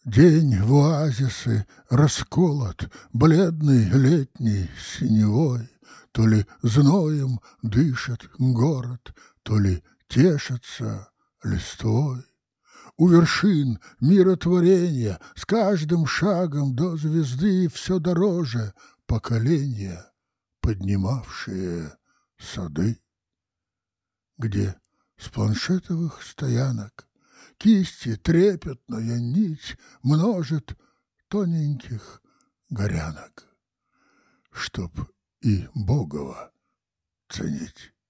День в оазисы расколот бледный летней синевой, то ли зноем дышит город, то ли тешится листвой. У вершин миротворения с каждым шагом до звезды все дороже поколения, поднимавшие сады, где с планшетовых стоянок кисти трепетная нить множит тоненьких горянок, чтоб и Богова ценить.